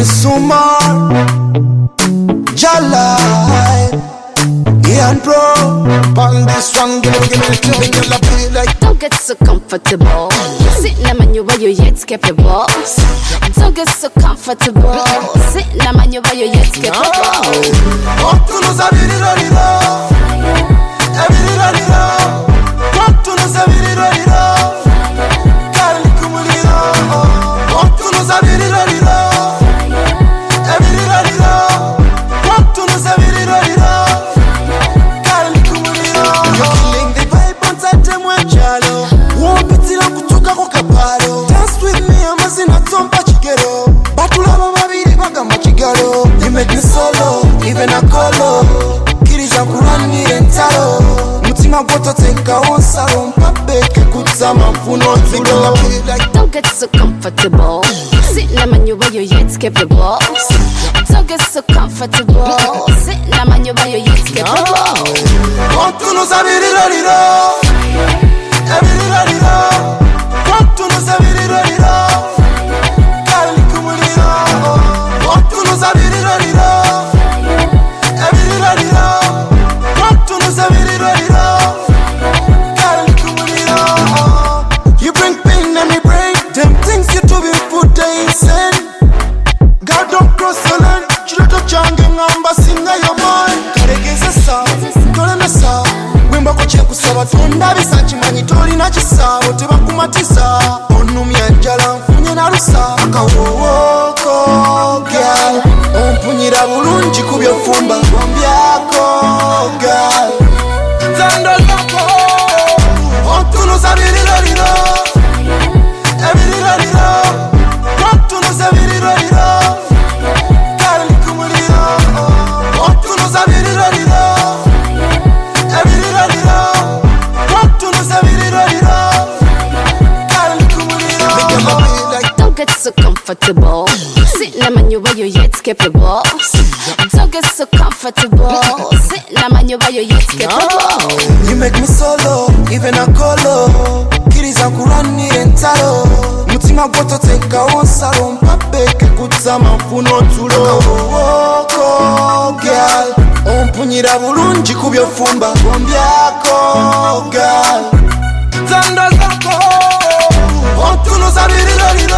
Sumar, Jalai, Ian Pro. On this one, give me the girl I feel like. Don't get so comfortable. Sitting on you while you're yet capable. Don't get so comfortable. Sitting on you while you're yet capable. Want to know Sabiri Roriro? Sabiri Roriro. Want to know Sabiri Roriro? Kali Kumuliro. Want to know Sabiri Roriro? Sabiri Roriro. Want to know Sabiri Roriro? Kali Kumuliro. You're killing the vibe on Satemwe Chalo. Won't be till I'm kutoka kwa kaparo. Dance with me, I'm a sinner, tompa chigero. Batula mama biri bagamba chigaro. You make me solo, even a colo. Kirija kurani entalo. Mutima boto tenka onsalo. Mpabeke kutama mfuno tulo. Don't get so comfortable. Sitting on you while you're yet capable. Don't get so comfortable. Sitting on you while you're yet capable. Want to know Sabiri Roriro? Sabiri Roriro. Want to know Sabiri Roriro? Kali Kumuliro. Want to know Sabiri Roriro? Sabiri Roriro. Want to know Sabiri Roriro? Kali Kumuliro. You bring pain and me break them things you do before they insane. God don't cross the line. Chiloto change ngamba singa your mind. Karegeze sa, tole na sa. Wimba koche kusaba tonda bisachi manyi toli na chisabo teba kumatisa. Onumya njala mfunye na rusa. Akawoko girl. Ompunyira bulungi kubyo fumba. Wambyako girl. Zando lako. Ontuno Sabiri Roriro. Sabiri Roriro. Ontuno Sabiri Roriro. Kali Kumuliro. Ontuno Sabiri Roriro. Sabiri Roriro. Ontuno Sabiri Roriro. Kali Kumuliro. Don't get so comfortable. Sitting on you while you're yet capable. Don't get so comfortable. Sitting on you while you're yet capable. You make me solo, even a colo. Kiriza kurani entalo. Mutima boto tenka onsalo. Mpabeke kutama mfuno tulo. Woko girl. Ompunyira bulungi kubyo fumba. Wambyako girl. Zando zako. Want to know Sabiri Roriro?